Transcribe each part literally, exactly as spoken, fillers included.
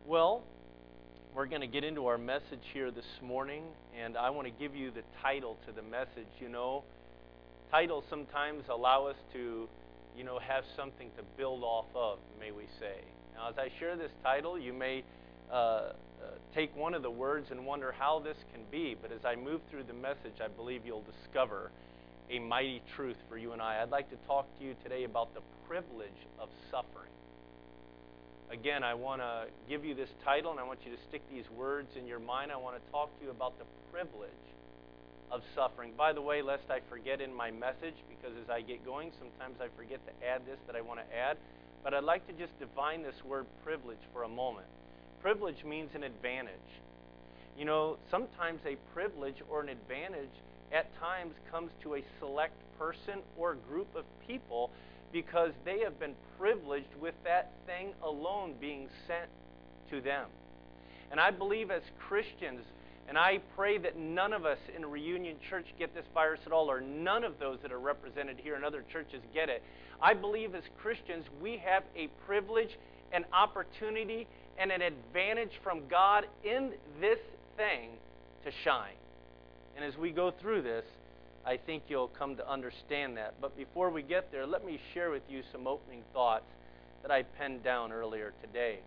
Well, we're going to get into our message here this morning, and I want to give you the title to the message. You know, titles sometimes allow us to, you know, have something to build off of, may we say. Now, as I share this title, you may uh, uh, take one of the words and wonder how this can be, but as I move through the message, I believe you'll discover a mighty truth for you and I. I'd like to talk to you today about the privilege of suffering. Again, I want to give you this title, and I want you to stick these words in your mind. I want to talk to you about the privilege of suffering. By the way, lest I forget in my message, because as I get going, sometimes I forget to add this that I want to add, but I'd like to just define this word privilege for a moment. Privilege means an advantage. You know, sometimes a privilege or an advantage at times comes to a select person or group of people because they have been privileged with that thing alone being sent to them. And I believe as Christians, and I pray that none of us in Reunion Church get this virus at all, or none of those that are represented here in other churches get it. I believe as Christians we have a privilege, an opportunity, and an advantage from God in this thing to shine. And as we go through this, I think you'll come to understand that. But before we get there, let me share with you some opening thoughts that I penned down earlier today.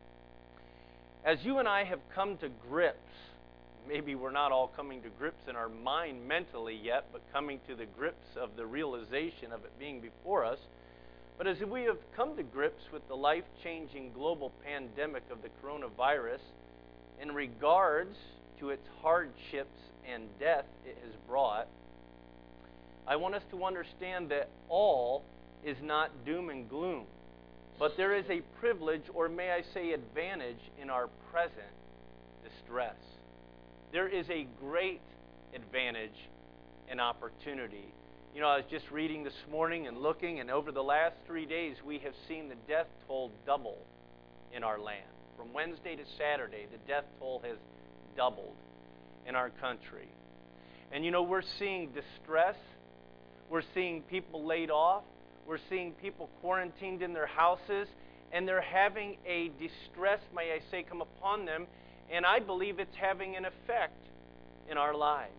As you and I have come to grips, maybe we're not all coming to grips in our mind mentally yet, but coming to the grips of the realization of it being before us. But as we have come to grips with the life-changing global pandemic of the coronavirus, in regards to its hardships and death it has brought, I want us to understand that all is not doom and gloom, but there is a privilege, or may I say advantage, in our present distress. There is a great advantage and opportunity. You know, I was just reading this morning and looking, and over the last three days we have seen the death toll double in our land. From Wednesday to Saturday, the death toll has doubled in our country. And you know, we're seeing distress. We're seeing people laid off. We're seeing people quarantined in their houses. And they're having a distress, may I say, come upon them. And I believe it's having an effect in our lives.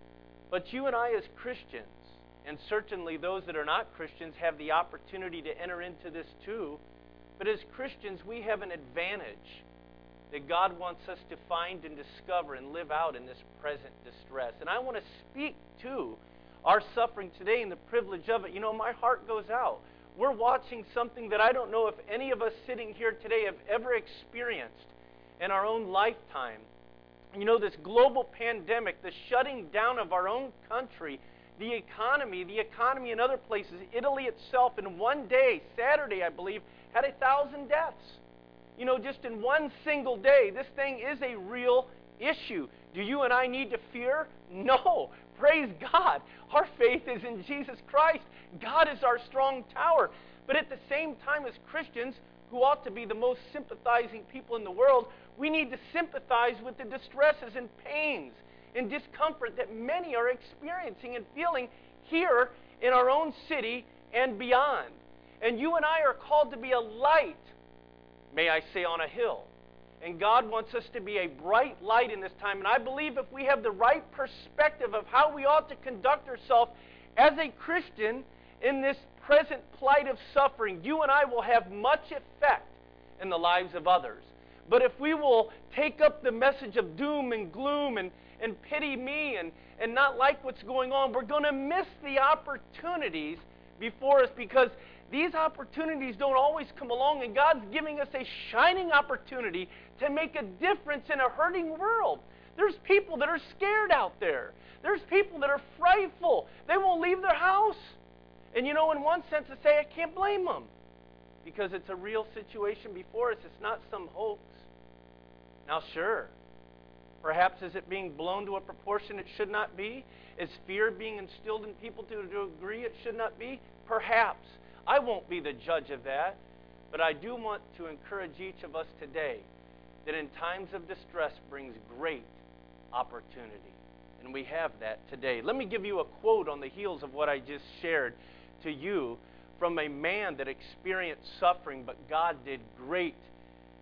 But you and I as Christians, and certainly those that are not Christians, have the opportunity to enter into this too. But as Christians, we have an advantage that God wants us to find and discover and live out in this present distress. And I want to speak to our suffering today and the privilege of it. You know, my heart goes out. We're watching something that I don't know if any of us sitting here today have ever experienced in our own lifetime. You know, this global pandemic, the shutting down of our own country, the economy, the economy in other places. Italy itself in one day, Saturday I believe, had a thousand deaths. You know, just in one single day. This thing is a real issue. Do you and I need to fear? No. Praise God. Our faith is in Jesus Christ. God is our strong tower. But at the same time, as Christians, who ought to be the most sympathizing people in the world, we need to sympathize with the distresses and pains and discomfort that many are experiencing and feeling here in our own city and beyond. And you and I are called to be a light, may I say, on a hill. And God wants us to be a bright light in this time. And I believe if we have the right perspective of how we ought to conduct ourselves as a Christian in this present plight of suffering, you and I will have much effect in the lives of others. But if we will take up the message of doom and gloom and, and pity me and, and not like what's going on, we're going to miss the opportunities before us, because these opportunities don't always come along, and God's giving us a shining opportunity to make a difference in a hurting world. There's people that are scared out there. There's people that are frightful. They won't leave their house. And you know, in one sense, I say I can't blame them, because it's a real situation before us. It's not some hoax. Now, sure, perhaps is it being blown to a proportion it should not be? Is fear being instilled in people to a degree it should not be? Perhaps. I won't be the judge of that, but I do want to encourage each of us today that in times of distress brings great opportunity. And we have that today. Let me give you a quote on the heels of what I just shared to you from a man that experienced suffering, but God did great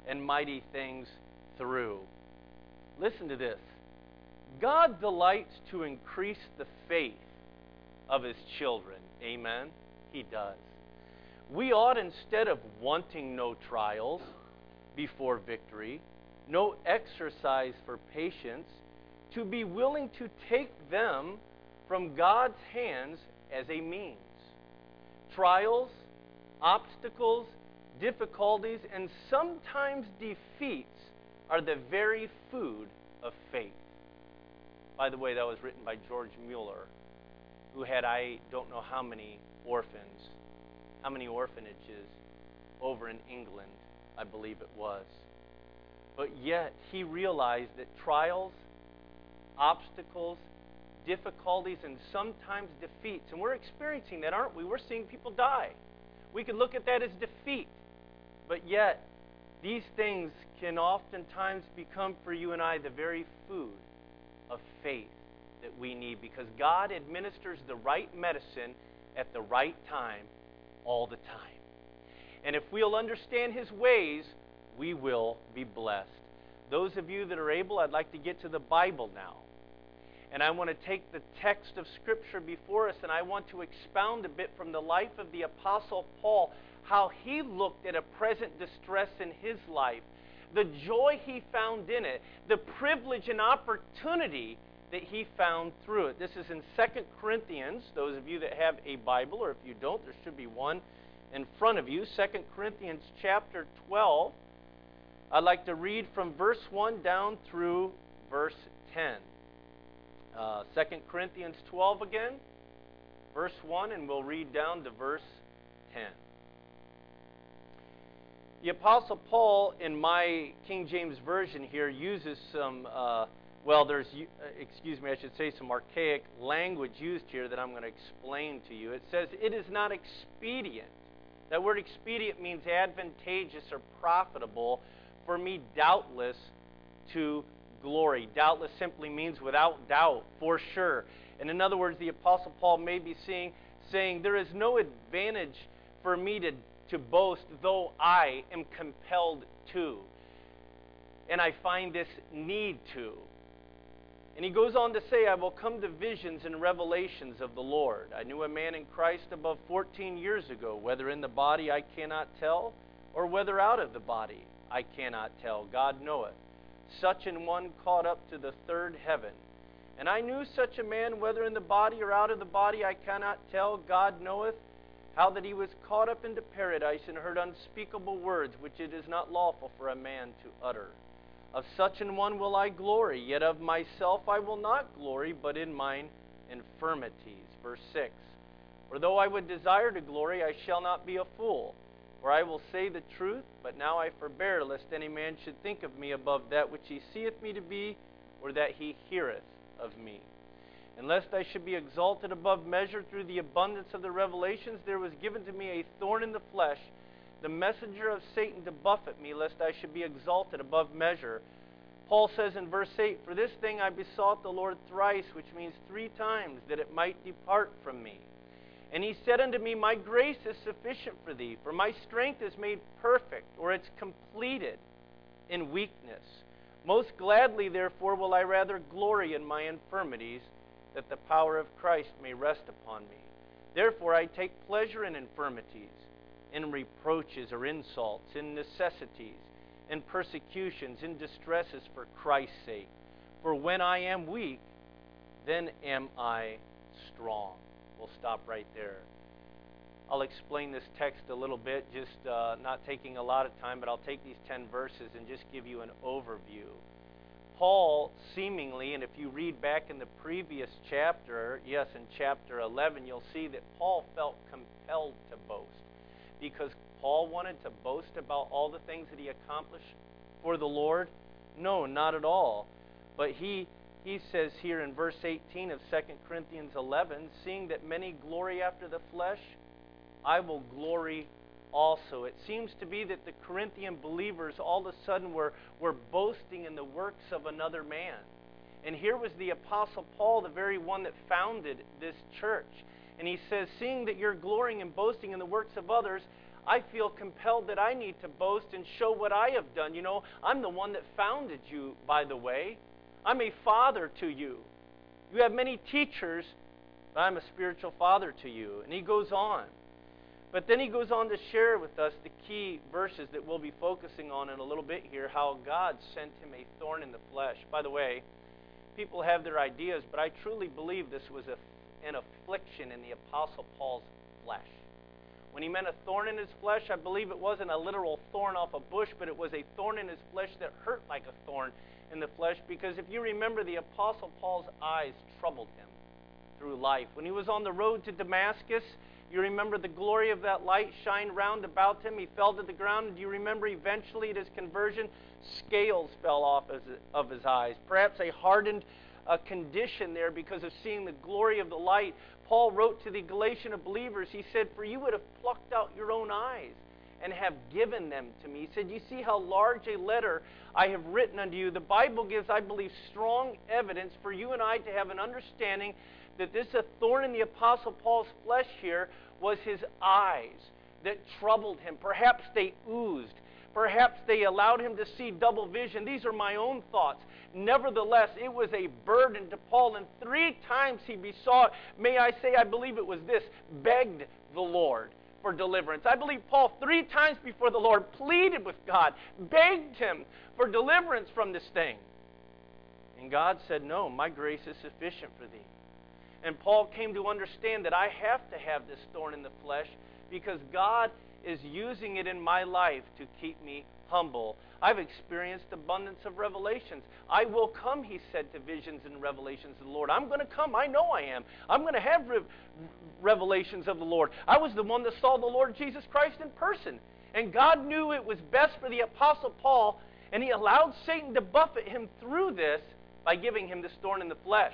and mighty things through. Listen to this. God delights to increase the faith of His children. Amen? He does. We ought, instead of wanting no trials before victory, no exercise for patience, to be willing to take them from God's hands as a means. Trials, obstacles, difficulties, and sometimes defeats are the very food of faith. By the way, that was written by George Mueller, who had I don't know how many orphans, how many orphanages over in England, I believe it was. But yet, he realized that trials, obstacles, difficulties, and sometimes defeats, and we're experiencing that, aren't we? We're seeing people die. We could look at that as defeat. But yet, these things can oftentimes become for you and I the very food of faith that we need, because God administers the right medicine at the right time all the time. And if we'll understand His ways, we will be blessed. Those of you that are able, I'd like to get to the Bible now. And I want to take the text of Scripture before us, and I want to expound a bit from the life of the Apostle Paul, how he looked at a present distress in his life, the joy he found in it, the privilege and opportunity that he found through it. This is in Second Corinthians. Those of you that have a Bible, or if you don't, there should be one in front of you. Second Corinthians chapter twelve. I'd like to read from verse one down through verse ten. Uh, Second Corinthians twelve again, verse one, and we'll read down to verse ten. The Apostle Paul, in my King James Version here, uses some, uh, well, there's, excuse me, I should say some archaic language used here that I'm going to explain to you. It says, it is not expedient. That word expedient means advantageous or profitable for me, doubtless, to glory. Doubtless simply means without doubt, for sure. And in other words, the Apostle Paul may be saying, saying there is no advantage for me to, to boast, though I am compelled to. And I find this need to. And he goes on to say, I will come to visions and revelations of the Lord. I knew a man in Christ above fourteen years ago, whether in the body I cannot tell, or whether out of the body I cannot tell. God knoweth. Such an one caught up to the third heaven. And I knew such a man, whether in the body or out of the body I cannot tell. God knoweth, how that he was caught up into paradise and heard unspeakable words, which it is not lawful for a man to utter. Of such an one will I glory, yet of myself I will not glory, but in mine infirmities. Verse six. For though I would desire to glory, I shall not be a fool. For I will say the truth, but now I forbear, lest any man should think of me above that which he seeth me to be, or that he heareth of me. And lest I should be exalted above measure through the abundance of the revelations, there was given to me a thorn in the flesh, the messenger of Satan to buffet me, lest I should be exalted above measure. Paul says in verse eight, For this thing I besought the Lord thrice, which means three times, that it might depart from me. And he said unto me, My grace is sufficient for thee, for my strength is made perfect, or it's completed in weakness. Most gladly, therefore, will I rather glory in my infirmities, that the power of Christ may rest upon me. Therefore I take pleasure in infirmities, in reproaches or insults, in necessities, in persecutions, in distresses for Christ's sake. For when I am weak, then am I strong. We'll stop right there. I'll explain this text a little bit, just uh, not taking a lot of time, but I'll take these ten verses and just give you an overview. Paul seemingly, and if you read back in the previous chapter, yes, in chapter eleven, you'll see that Paul felt compelled to boast. Because Paul wanted to boast about all the things that he accomplished for the Lord? No, not at all. But he he says here in verse eighteen of Second Corinthians eleven, seeing that many glory after the flesh, I will glory also. It seems to be that the Corinthian believers all of a sudden were, were boasting in the works of another man. And here was the Apostle Paul, the very one that founded this church. And he says, seeing that you're glorying and boasting in the works of others, I feel compelled that I need to boast and show what I have done. You know, I'm the one that founded you, by the way. I'm a father to you. You have many teachers, but I'm a spiritual father to you. And he goes on. But then he goes on to share with us the key verses that we'll be focusing on in a little bit here, how God sent him a thorn in the flesh. By the way, people have their ideas, but I truly believe this was a, an affliction in the Apostle Paul's flesh. When he meant a thorn in his flesh, I believe it wasn't a literal thorn off a bush, but it was a thorn in his flesh that hurt like a thorn in the flesh. Because if you remember, the Apostle Paul's eyes troubled him through life. When he was on the road to Damascus, you remember the glory of that light shined round about him. He fell to the ground. And do you remember eventually at his conversion, scales fell off of his eyes? Perhaps a hardened uh, condition there because of seeing the glory of the light. Paul wrote to the Galatian believers, he said, "For you would have plucked out your own eyes and have given them to me." He said, "You see how large a letter I have written unto you." The Bible gives, I believe, strong evidence for you and I to have an understanding that this a thorn in the Apostle Paul's flesh here was his eyes that troubled him. Perhaps they oozed. Perhaps they allowed him to see double vision. These are my own thoughts. Nevertheless, it was a burden to Paul, and three times he besought, may I say, I believe it was this, begged the Lord for deliverance. I believe Paul three times before the Lord pleaded with God, begged him for deliverance from this thing. And God said, "No, my grace is sufficient for thee." And Paul came to understand that I have to have this thorn in the flesh because God is using it in my life to keep me humble. I've experienced abundance of revelations. I will come, he said, to visions and revelations of the Lord. I'm going to come. I know I am. I'm going to have re- revelations of the Lord. I was the one that saw the Lord Jesus Christ in person. And God knew it was best for the Apostle Paul, and he allowed Satan to buffet him through this by giving him this thorn in the flesh.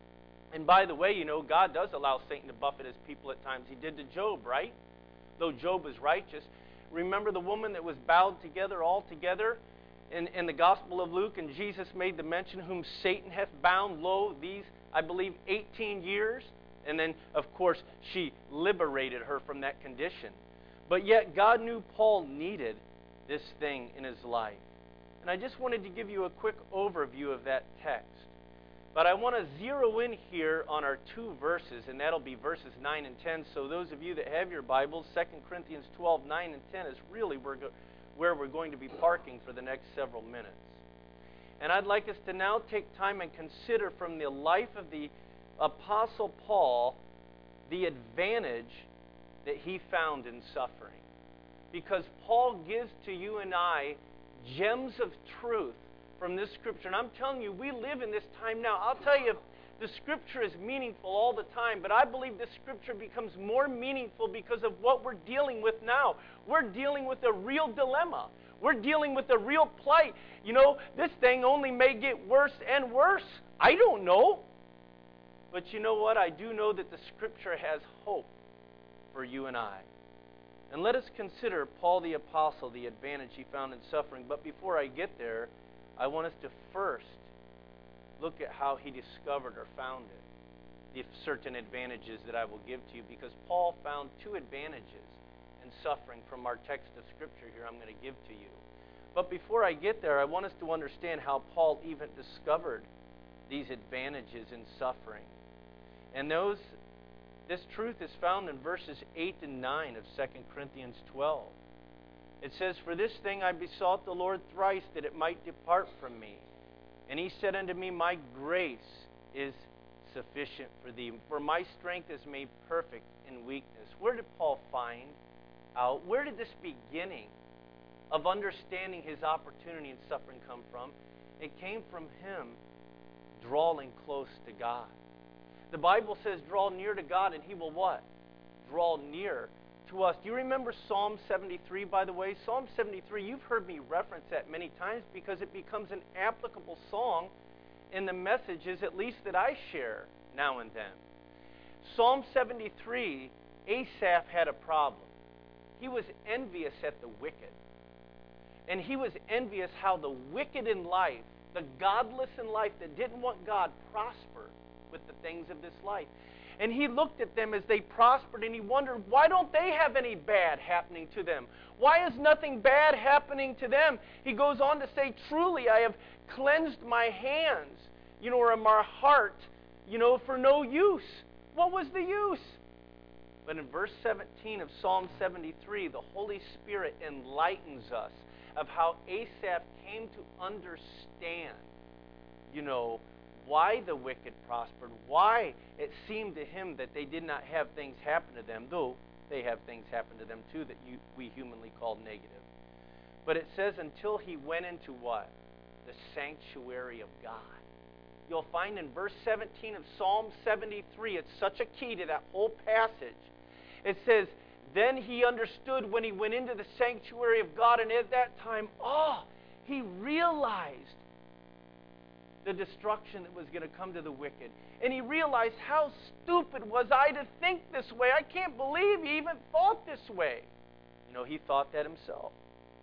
And by the way, you know, God does allow Satan to buffet his people at times. He did to Job, right? Though Job was righteous. Remember the woman that was bowed together all together in, in the Gospel of Luke, and Jesus made the mention, "Whom Satan hath bound, lo, these, I believe, eighteen years. And then, of course, she liberated her from that condition. But yet, God knew Paul needed this thing in his life. And I just wanted to give you a quick overview of that text. But I want to zero in here on our two verses, and that'll be verses nine and ten. So those of you that have your Bibles, Second Corinthians twelve, nine and ten is really where we're going to be parking for the next several minutes. And I'd like us to now take time and consider from the life of the Apostle Paul the advantage that he found in suffering. Because Paul gives to you and I gems of truth from this Scripture. And I'm telling you, we live in this time now. I'll tell you, the Scripture is meaningful all the time, but I believe the Scripture becomes more meaningful because of what we're dealing with now. We're dealing with a real dilemma. We're dealing with a real plight. You know, this thing only may get worse and worse. I don't know. But you know what? I do know that the Scripture has hope for you and I. And let us consider Paul the Apostle, the advantage he found in suffering. But before I get there, I want us to first look at how he discovered or found it, the certain advantages that I will give to you, because Paul found two advantages in suffering from our text of Scripture here I'm going to give to you. But before I get there, I want us to understand how Paul even discovered these advantages in suffering. And those, this truth is found in verses eight and nine of Second Corinthians twelve. It says, "For this thing I besought the Lord thrice, that it might depart from me. And he said unto me, My grace is sufficient for thee, for my strength is made perfect in weakness." Where did Paul find out? Where did this beginning of understanding his opportunity in suffering come from? It came from him drawing close to God. The Bible says, draw near to God, and he will what? Draw near to us. Do you remember Psalm seventy-three, by the way? Psalm seventy-three, you've heard me reference that many times because it becomes an applicable song in the messages, at least that I share now and then. Psalm seventy-three, Asaph had a problem. He was envious at the wicked. And he was envious how the wicked in life, the godless in life that didn't want God, prospered with the things of this life. And he looked at them as they prospered, and he wondered, why don't they have any bad happening to them? Why is nothing bad happening to them? He goes on to say, truly, I have cleansed my hands, you know, or my heart, you know, for no use. What was the use? But in verse seventeen of Psalm seventy-three, the Holy Spirit enlightens us of how Asaph came to understand, you know, why the wicked prospered, why it seemed to him that they did not have things happen to them, though they have things happen to them too that you, we humanly call negative. But it says until he went into what? The sanctuary of God. You'll find in verse seventeen of Psalm seventy-three, it's such a key to that whole passage. It says, then he understood when he went into the sanctuary of God, and at that time, oh, he realized the destruction that was going to come to the wicked. And he realized, how stupid was I to think this way? I can't believe he even thought this way. You know, he thought that himself.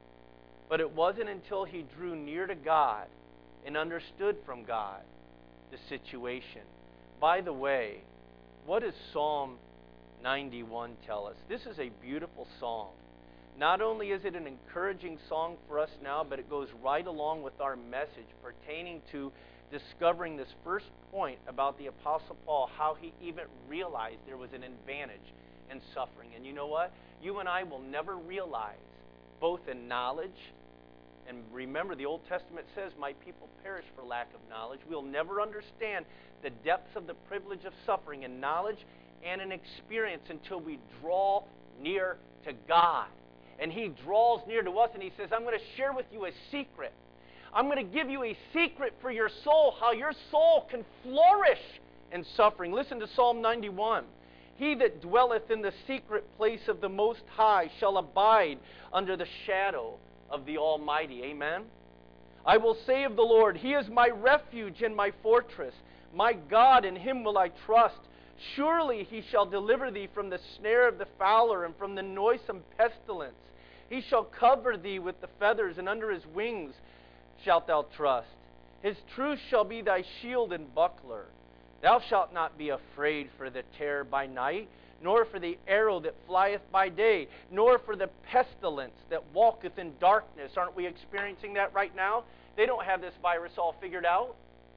But it wasn't until he drew near to God and understood from God the situation. By the way, what does Psalm ninety-one tell us? This is a beautiful psalm. Not only is it an encouraging song for us now, but it goes right along with our message pertaining to discovering this first point about the Apostle Paul, how he even realized there was an advantage in suffering. And you know what? You and I will never realize, both in knowledge, and remember the Old Testament says, my people perish for lack of knowledge. We'll never understand the depths of the privilege of suffering in knowledge and in experience until we draw near to God. And he draws near to us and he says, I'm going to share with you a secret. I'm going to give you a secret for your soul, how your soul can flourish in suffering. Listen to Psalm ninety-one. He that dwelleth in the secret place of the Most High shall abide under the shadow of the Almighty. Amen? I will say of the Lord, He is my refuge and my fortress. My God, in Him will I trust. Surely He shall deliver thee from the snare of the fowler and from the noisome pestilence. He shall cover thee with the feathers, and under His wings shalt thou trust. His truth shall be thy shield and buckler. Thou shalt not be afraid for the terror by night, nor for the arrow that flieth by day, nor for the pestilence that walketh in darkness. Aren't we experiencing that right now? They don't have this virus all figured out.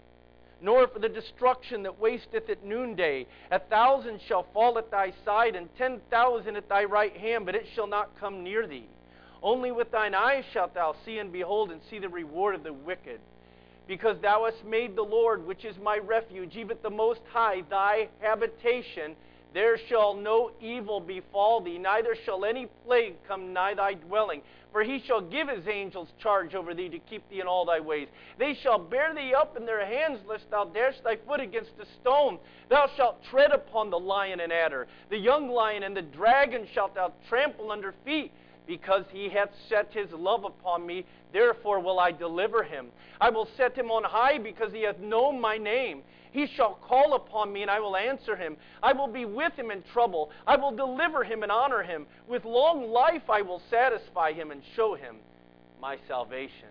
Nor for the destruction that wasteth at noonday. A thousand shall fall at thy side, and ten thousand at thy right hand, but it shall not come near thee. Only with thine eyes shalt thou see and behold, and see the reward of the wicked. Because thou hast made the Lord, which is my refuge, even the Most High, thy habitation, there shall no evil befall thee, neither shall any plague come nigh thy dwelling. For he shall give his angels charge over thee to keep thee in all thy ways. They shall bear thee up in their hands, lest thou dash thy foot against a stone. Thou shalt tread upon the lion and adder. The young lion and the dragon shalt thou trample under feet. Because he hath set his love upon me, therefore will I deliver him. I will set him on high, because he hath known my name. He shall call upon me, and I will answer him. I will be with him in trouble. I will deliver him and honor him. With long life I will satisfy him and show him my salvation.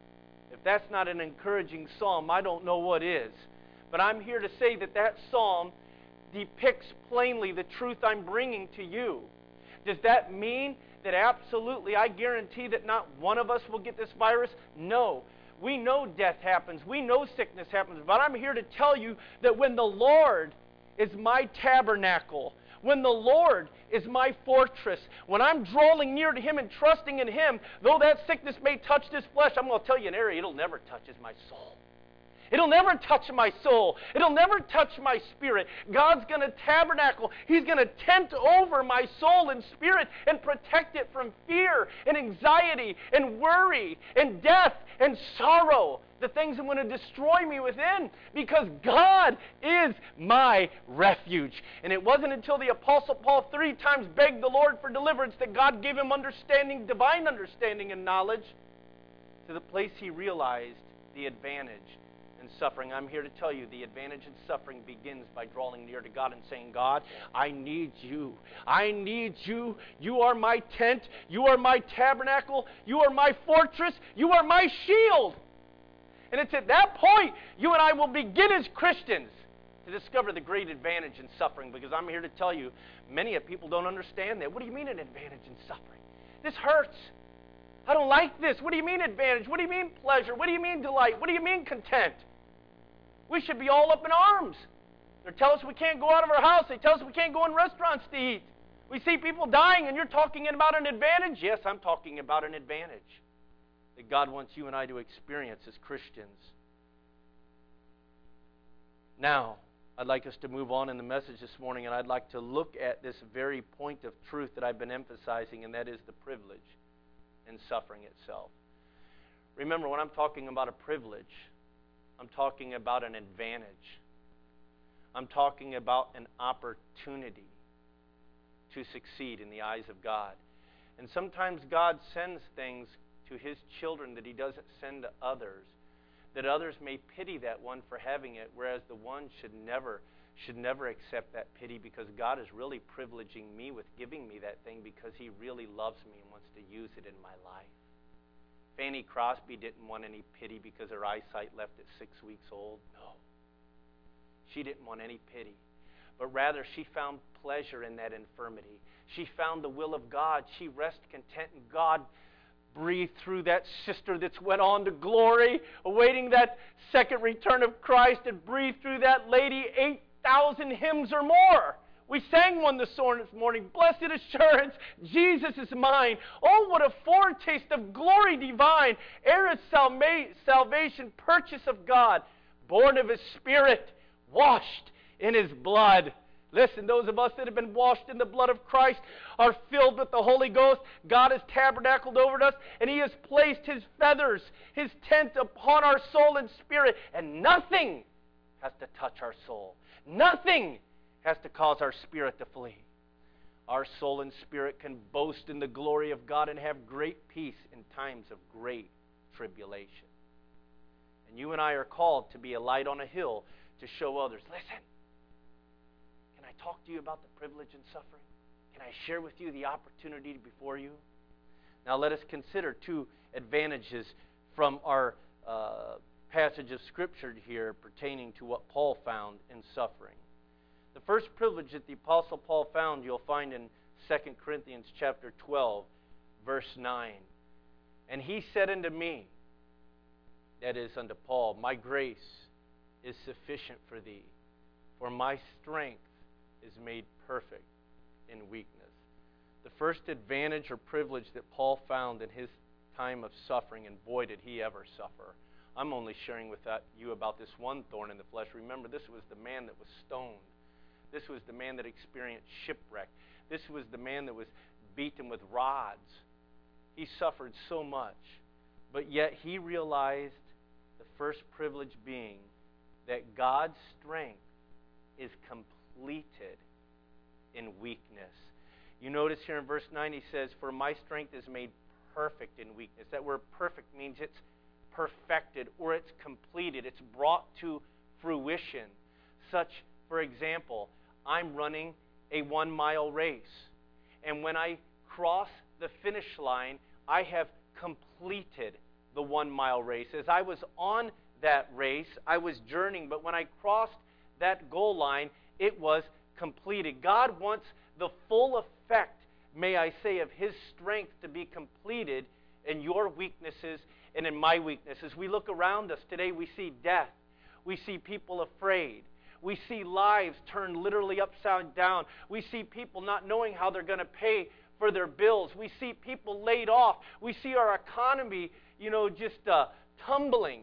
If that's not an encouraging psalm, I don't know what is. But I'm here to say that that psalm depicts plainly the truth I'm bringing to you. Does that mean that absolutely, I guarantee that not one of us will get this virus? No. We know death happens. We know sickness happens. But I'm here to tell you that when the Lord is my tabernacle, when the Lord is my fortress, when I'm drawing near to Him and trusting in Him, though that sickness may touch this flesh, I'm going to tell you an area it'll never touch is my soul. It'll never touch my soul. It'll never touch my spirit. God's going to tabernacle. He's going to tent over my soul and spirit and protect it from fear and anxiety and worry and death and sorrow, the things that want to destroy me within, because God is my refuge. And it wasn't until the Apostle Paul three times begged the Lord for deliverance that God gave him understanding, divine understanding and knowledge, to the place he realized the advantage in suffering. I'm here to tell you the advantage in suffering begins by drawing near to God and saying, God, I need you. I need you. You are my tent. You are my tabernacle. You are my fortress. You are my shield. And it's at that point you and I will begin as Christians to discover the great advantage in suffering, because I'm here to tell you, many of people don't understand that. What do you mean an advantage in suffering? This hurts. I don't like this. What do you mean advantage? What do you mean pleasure? What do you mean delight? What do you mean content? We should be all up in arms. They tell us we can't go out of our house. They tell us we can't go in restaurants to eat. We see people dying, and you're talking about an advantage? Yes, I'm talking about an advantage that God wants you and I to experience as Christians. Now, I'd like us to move on in the message this morning, and I'd like to look at this very point of truth that I've been emphasizing, and that is the privilege in suffering itself. Remember, when I'm talking about a privilege, I'm talking about an advantage. I'm talking about an opportunity to succeed in the eyes of God. And sometimes God sends things to His children that He doesn't send to others, that others may pity that one for having it, whereas the one should never should never accept that pity, because God is really privileging me with giving me that thing because He really loves me and wants to use it in my life. Fanny Crosby didn't want any pity because her eyesight left at six weeks old. No. She didn't want any pity. But rather, she found pleasure in that infirmity. She found the will of God. She rested content in God. Breathed through that sister that's went on to glory, awaiting that second return of Christ, and breathed through that lady eight thousand hymns or more. We sang one this morning, Blessed Assurance, Jesus is mine. Oh, what a foretaste of glory divine, heir of salvation, purchase of God, born of His Spirit, washed in His blood. Listen, those of us that have been washed in the blood of Christ are filled with the Holy Ghost. God has tabernacled over us, and He has placed His feathers, His tent upon our soul and spirit, and nothing has to touch our soul. Nothing has to cause our spirit to flee. Our soul and spirit can boast in the glory of God and have great peace in times of great tribulation. And you and I are called to be a light on a hill to show others, listen, can I talk to you about the privilege in suffering? Can I share with you the opportunity before you? Now let us consider two advantages from our uh, passage of Scripture here pertaining to what Paul found in suffering. The first privilege that the Apostle Paul found, you'll find in Second Corinthians chapter twelve, verse nine. And he said unto me, that is unto Paul, my grace is sufficient for thee, for my strength is made perfect in weakness. The first advantage or privilege that Paul found in his time of suffering, and boy did he ever suffer. I'm only sharing with that, you about this one thorn in the flesh. Remember, this was the man that was stoned. This was the man that experienced shipwreck. This was the man that was beaten with rods. He suffered so much. But yet he realized the first privilege being that God's strength is completed in weakness. You notice here in verse nine he says, for my strength is made perfect in weakness. That word perfect means it's perfected or it's completed. It's brought to fruition. Such, for example, I'm running a one-mile race. And when I cross the finish line, I have completed the one-mile race. As I was on that race, I was journeying, but when I crossed that goal line, it was completed. God wants the full effect, may I say, of His strength to be completed in your weaknesses and in my weaknesses. We look around us today, we see death. We see people afraid. We see lives turned literally upside down. We see people not knowing how they're going to pay for their bills. We see people laid off. We see our economy, you know, just uh, tumbling.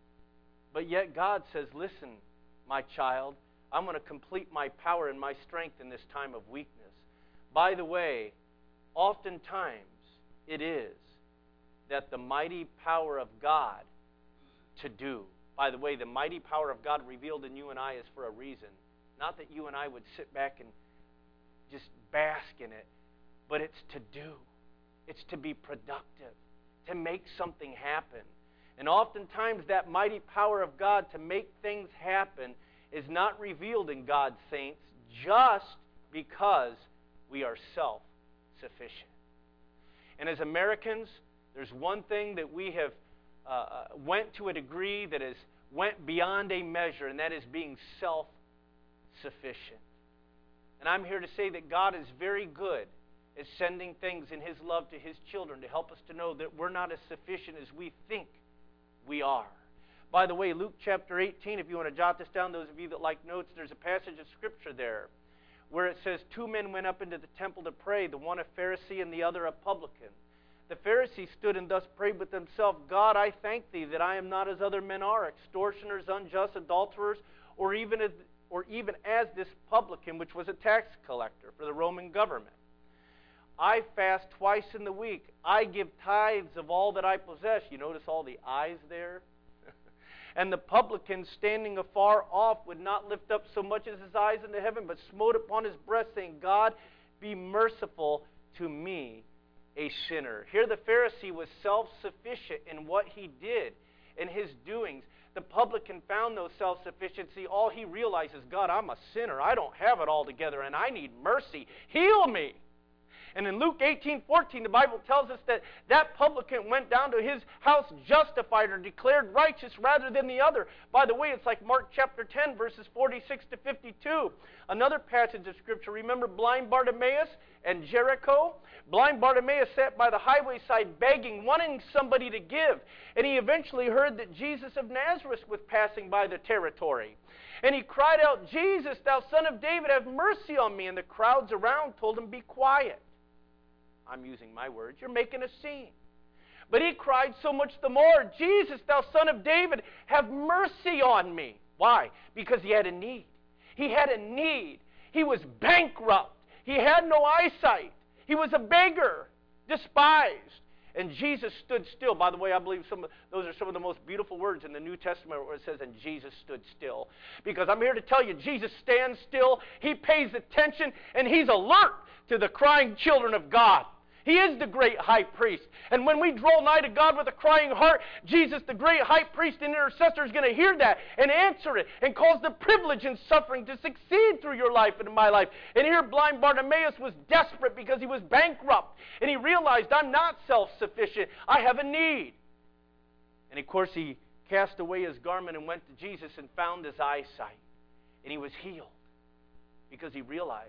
But yet God says, listen, my child, I'm going to complete my power and my strength in this time of weakness. By the way, oftentimes it is that the mighty power of God to do. By the way, the mighty power of God revealed in you and I is for a reason. Not that you and I would sit back and just bask in it, but it's to do. It's to be productive, to make something happen. And oftentimes that mighty power of God to make things happen is not revealed in God's saints just because we are self-sufficient. And as Americans, there's one thing that we have uh, went to a degree that is went beyond a measure, and that is being self-sufficient. sufficient. And I'm here to say that God is very good at sending things in His love to His children to help us to know that we're not as sufficient as we think we are. By the way, Luke chapter eighteen, if you want to jot this down, those of you that like notes, there's a passage of Scripture there where it says, two men went up into the temple to pray, the one a Pharisee and the other a publican. The Pharisee stood and thus prayed with himself, God, I thank Thee that I am not as other men are, extortioners, unjust, adulterers, or even as, or even as this publican, which was a tax collector for the Roman government. I fast twice in the week. I give tithes of all that I possess. You notice all the I's there? And the publican, standing afar off, would not lift up so much as his eyes into heaven, but smote upon his breast, saying, God, be merciful to me, a sinner. Here the Pharisee was self-sufficient in what he did, in his doings. The publican found no self-sufficiency. All he realizes, God, I'm a sinner. I don't have it all together, and I need mercy. Heal me. And in Luke eighteen fourteen, the Bible tells us that that publican went down to his house justified or declared righteous rather than the other. By the way, it's like Mark chapter ten, verses forty-six to fifty-two. Another passage of Scripture. Remember blind Bartimaeus and Jericho? Blind Bartimaeus sat by the highway side begging, wanting somebody to give. And he eventually heard that Jesus of Nazareth was passing by the territory. And he cried out, Jesus, thou Son of David, have mercy on me. And the crowds around told him, be quiet. I'm using my words. You're making a scene. But he cried so much the more, Jesus, thou Son of David, have mercy on me. Why? Because he had a need. He had a need. He was bankrupt. He had no eyesight. He was a beggar, despised. And Jesus stood still. By the way, I believe some of, those are some of the most beautiful words in the New Testament where it says, and Jesus stood still. Because I'm here to tell you, Jesus stands still, He pays attention, and He's alert to the crying children of God. He is the great high priest. And when we draw nigh to God with a crying heart, Jesus, the great high priest and intercessor, is going to hear that and answer it and cause the privilege and suffering to succeed through your life and in my life. And here blind Bartimaeus was desperate because he was bankrupt. And he realized, I'm not self-sufficient. I have a need. And of course, he cast away his garment and went to Jesus and found his eyesight. And he was healed because he realized,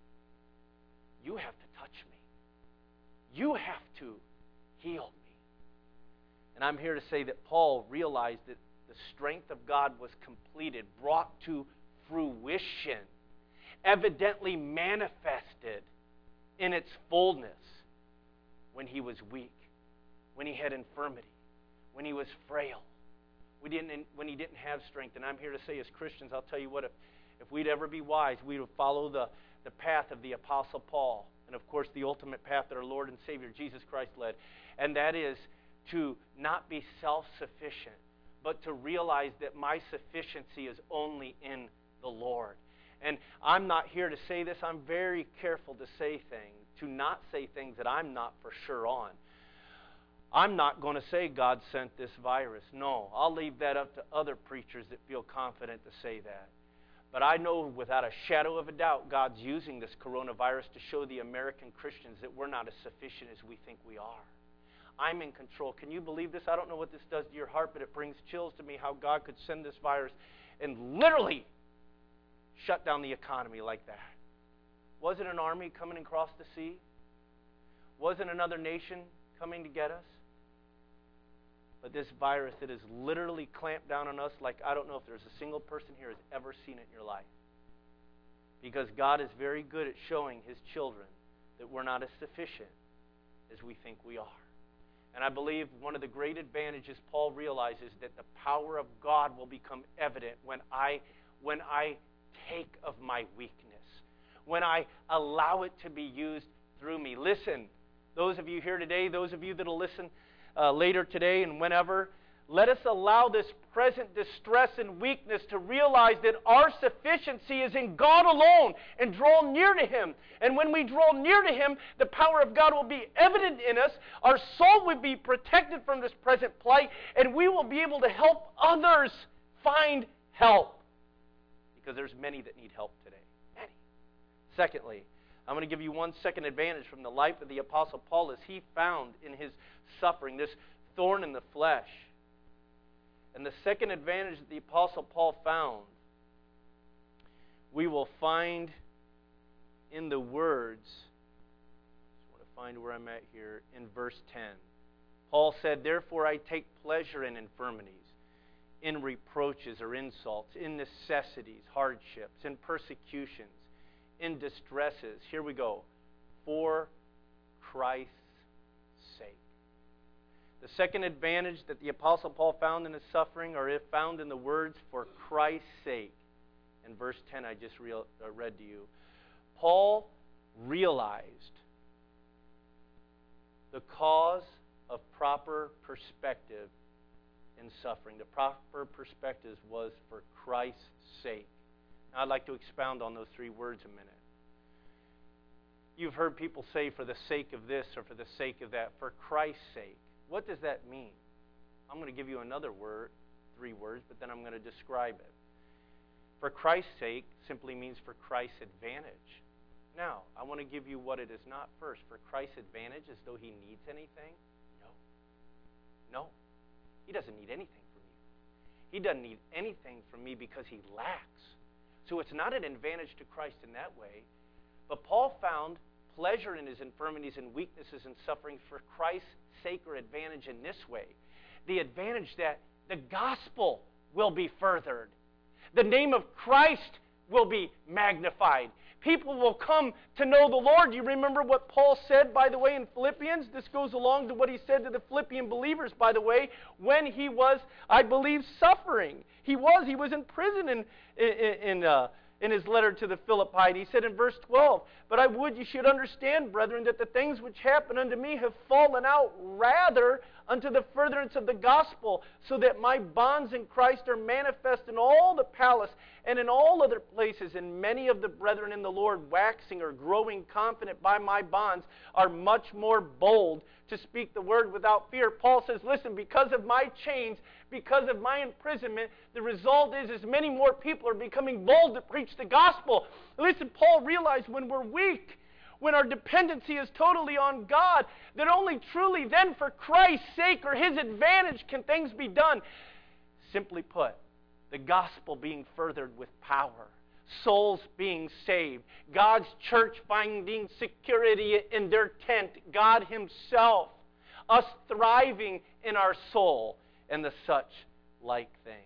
you have to touch me. You have to heal me. And I'm here to say that Paul realized that the strength of God was completed, brought to fruition, evidently manifested in its fullness when he was weak, when he had infirmity, when he was frail, we didn't, when he didn't have strength. And I'm here to say, as Christians, I'll tell you what, if, if we'd ever be wise, we would follow the, the path of the Apostle Paul. And, of course, the ultimate path that our Lord and Savior Jesus Christ led. And that is to not be self-sufficient, but to realize that my sufficiency is only in the Lord. And I'm not here to say this. I'm very careful to say things, to not say things that I'm not for sure on. I'm not going to say God sent this virus. No, I'll leave that up to other preachers that feel confident to say that. But I know without a shadow of a doubt, God's using this coronavirus to show the American Christians that we're not as sufficient as we think we are. I'm in control. Can you believe this? I don't know what this does to your heart, but it brings chills to me how God could send this virus and literally shut down the economy like that. Was it an army coming across the sea? Was it another nation coming to get us? But this virus that has literally clamped down on us like I don't know if there's a single person here who's ever seen it in your life. Because God is very good at showing His children that we're not as sufficient as we think we are. And I believe one of the great advantages Paul realizes that the power of God will become evident when I, when I take of my weakness, when I allow it to be used through me. Listen, those of you here today, those of you that will listen Uh, later today and whenever, let us allow this present distress and weakness to realize that our sufficiency is in God alone and draw near to Him. And when we draw near to Him, the power of God will be evident in us. Our soul will be protected from this present plight, and we will be able to help others find help. Because there's many that need help today. Many. Secondly, I'm going to give you one second advantage from the life of the Apostle Paul as he found in his suffering, this thorn in the flesh. And the second advantage that the Apostle Paul found we will find in the words, I just want to find where I'm at here, in verse ten. Paul said, "Therefore I take pleasure in infirmities, in reproaches or insults, in necessities, hardships, in persecutions, in distresses." Here we go. For Christ's sake. The second advantage that the Apostle Paul found in his suffering are found in the words, "for Christ's sake." In verse ten I just real, uh, read to you. Paul realized the cause of proper perspective in suffering. The proper perspective was for Christ's sake. Now I'd like to expound on those three words a minute. You've heard people say for the sake of this or for the sake of that, for Christ's sake. What does that mean? I'm going to give you another word, three words, but then I'm going to describe it. For Christ's sake simply means for Christ's advantage. Now, I want to give you what it is not first. For Christ's advantage, as though He needs anything? No. No. He doesn't need anything from you. He doesn't need anything from me because He lacks. So it's not an advantage to Christ in that way. But Paul found pleasure in his infirmities and weaknesses and sufferings for Christ's sake or advantage in this way. The advantage that the gospel will be furthered. The name of Christ will be magnified. People will come to know the Lord. You remember what Paul said, by the way, in Philippians? This goes along to what he said to the Philippian believers, by the way, when he was, I believe, suffering. He was. He was in prison in, in, in, uh, in his letter to the Philippites. He said in verse twelve, "But I would you should understand, brethren, that the things which happen unto me have fallen out rather unto the furtherance of the gospel, so that my bonds in Christ are manifest in all the palace and in all other places. And many of the brethren in the Lord, waxing or growing confident by my bonds, are much more bold to speak the word without fear." Paul says, listen, because of my chains, because of my imprisonment, the result is, is many more people are becoming bold to preach the gospel. Listen, Paul realized when we're weak, when our dependency is totally on God, that only truly then for Christ's sake or His advantage can things be done. Simply put, the gospel being furthered with power, souls being saved, God's church finding security in their tent, God Himself, us thriving in our soul, and the such like things.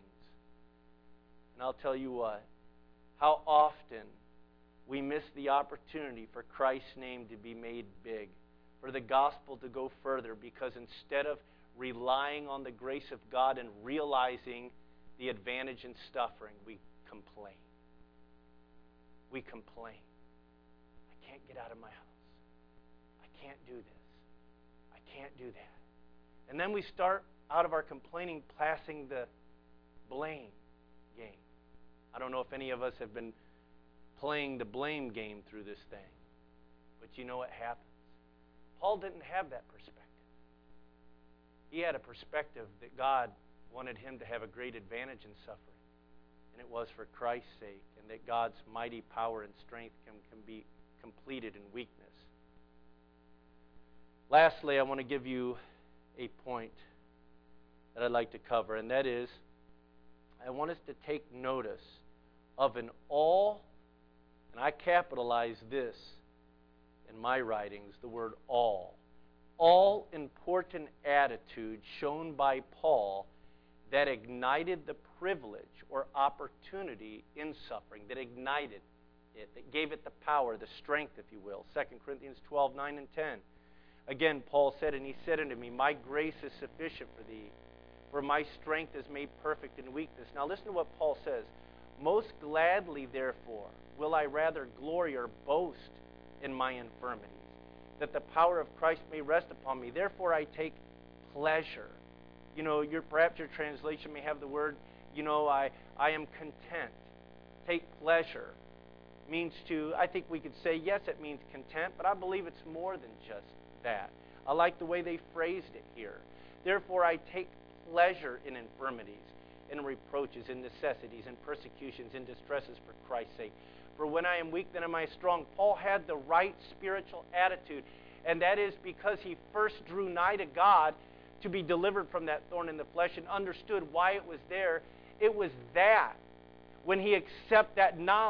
And I'll tell you what, how often we miss the opportunity for Christ's name to be made big, for the gospel to go further, because instead of relying on the grace of God and realizing the advantage in suffering, we complain. We complain. I can't get out of my house. I can't do this. I can't do that. And then we start out of our complaining passing the blame game. I don't know if any of us have been playing the blame game through this thing. But you know what happens? Paul didn't have that perspective. He had a perspective that God wanted him to have a great advantage in suffering. And it was for Christ's sake, and that God's mighty power and strength can, can be completed in weakness. Lastly, I want to give you a point that I'd like to cover, and that is, I want us to take notice of an all, and I capitalize this in my writings, the word all, all important attitude shown by Paul that ignited the privilege or opportunity in suffering, that ignited it, that gave it the power, the strength, if you will. Second Corinthians twelve, nine and ten. Again, Paul said, "And He said unto me, My grace is sufficient for thee, for my strength is made perfect in weakness." Now listen to what Paul says. "Most gladly, therefore, will I rather glory or boast in my infirmities, that the power of Christ may rest upon me. Therefore I take pleasure." You know, your, perhaps your translation may have the word, you know, I, I am content. Take pleasure means to, I think we could say, yes, it means content, but I believe it's more than just that. I like the way they phrased it here. "Therefore I take pleasure in infirmities, in reproaches, in necessities, in persecutions, in distresses for Christ's sake. For when I am weak, then am I strong." Paul had the right spiritual attitude, and that is because he first drew nigh to God to be delivered from that thorn in the flesh and understood why it was there. It was that when he accepted that knowledge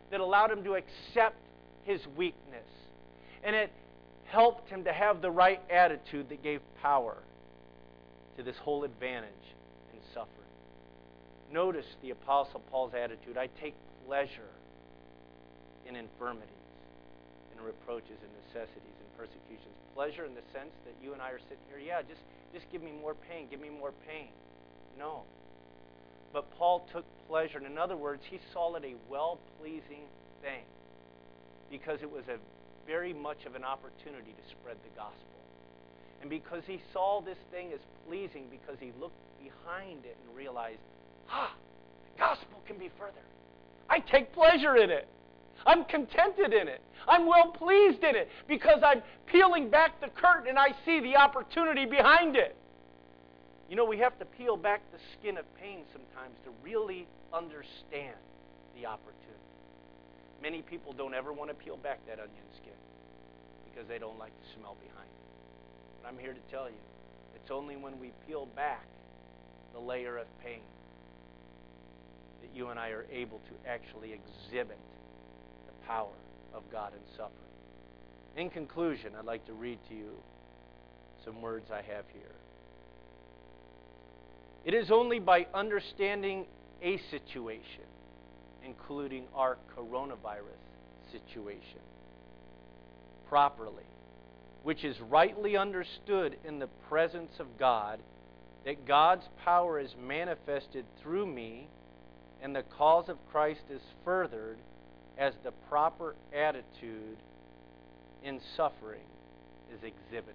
that allowed him to accept his weakness. And it helped him to have the right attitude that gave power to this whole advantage in suffering. Notice the Apostle Paul's attitude. I take pleasure in infirmities, in reproaches, and necessities, and persecutions. Pleasure in the sense that you and I are sitting here, yeah, just, just give me more pain, give me more pain. No. But Paul took pleasure. In other words, he saw it a well-pleasing thing because it was a very much of an opportunity to spread the gospel. And because he saw this thing as pleasing, because he looked behind it and realized, ah, the gospel can be further. I take pleasure in it. I'm contented in it. I'm well pleased in it because I'm peeling back the curtain and I see the opportunity behind it. You know, we have to peel back the skin of pain sometimes to really understand the opportunity. Many people don't ever want to peel back that onion skin because they don't like the smell behind it. But I'm here to tell you, it's only when we peel back the layer of pain that you and I are able to actually exhibit the power of God in suffering. In conclusion, I'd like to read to you some words I have here. It is only by understanding a situation, including our coronavirus situation, properly, which is rightly understood in the presence of God, that God's power is manifested through me and the cause of Christ is furthered as the proper attitude in suffering is exhibited.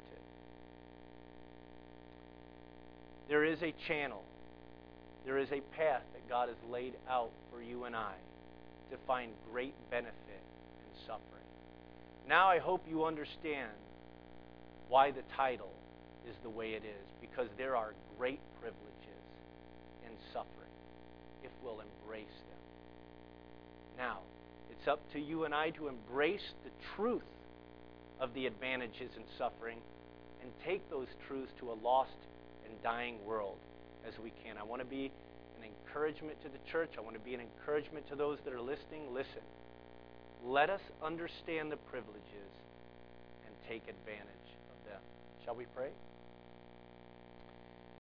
There is a channel, there is a path that God has laid out for you and I to find great benefit in suffering. Now I hope you understand why the title is the way it is, because there are great privileges in suffering if we'll embrace them. Now, it's up to you and I to embrace the truth of the advantages in suffering and take those truths to a lost and dying world as we can. I want to be an encouragement to the church. I want to be an encouragement to those that are listening. Listen, let us understand the privileges and take advantage of them. Shall we pray?